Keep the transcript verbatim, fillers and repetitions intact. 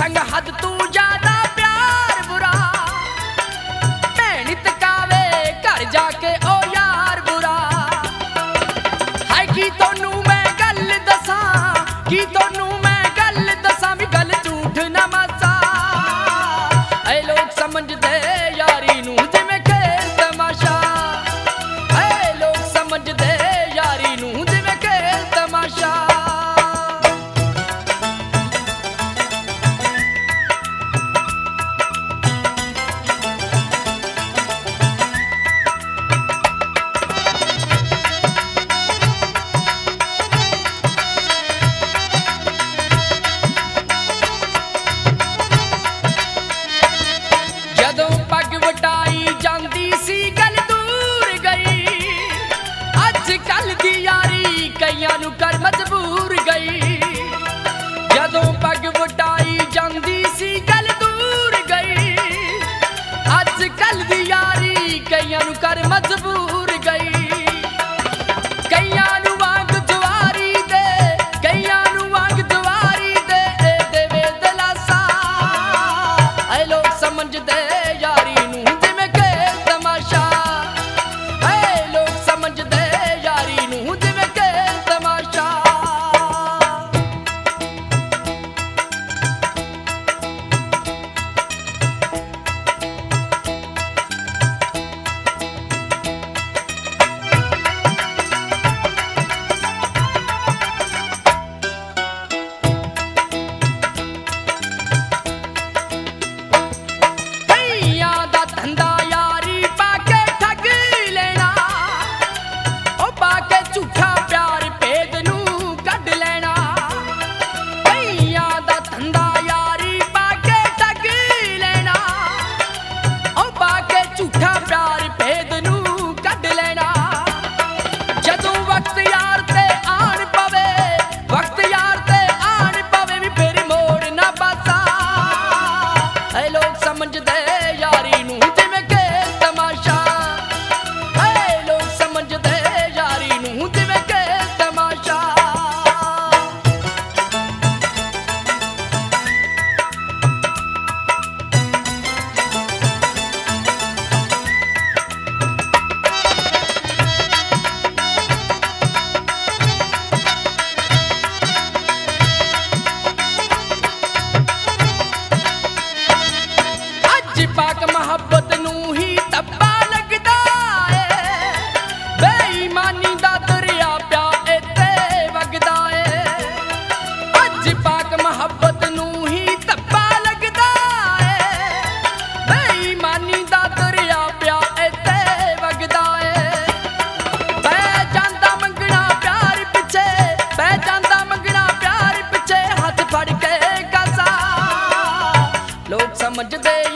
संग हद तू ज्यादा प्यार बुरा भैन तकावे घर जाके ओ यार बुरा है की तोनू मैं गल दसा की तोनू मैं गल दसा भी गल झूठ ना मासा ऐ लोग समझदे यारी नू जिवें खेल तमाशा ऐ लोग समझदे यारी नू जिवें खेल तमाशा कर मजबूर गई जदों पग वटाई जांदी सी गल दूर गई अज कल दी यारी कईयां नू कर मजबूर गई कईयां नू वांग जवारी दे कईयां नू वांग जवारी दे ए देवे दिलासा ऐ लोग समझदे यारी नू जिवें खेल तमाशा ऐ लोग समझदे यारी नू जिवें समझदे यारी नू जिवें खेल तमाशा ऐ लोग समझदे यारी नू जिवें खेल तमाशा पाक मोहब्बत नू ही तब्बा लगदा है बेईमानी दा दरिया प्या इत्ते वगदा है अज पाक मोहब्बत नू ही तब्बा लगदा है बेईमानी दा दरिया प्या इत्ते वगदा है पै जांदा मंगना प्यार पिछे पै जांदा मंगना प्यार पिछे हाथ फड़ के गसा लोग समझदे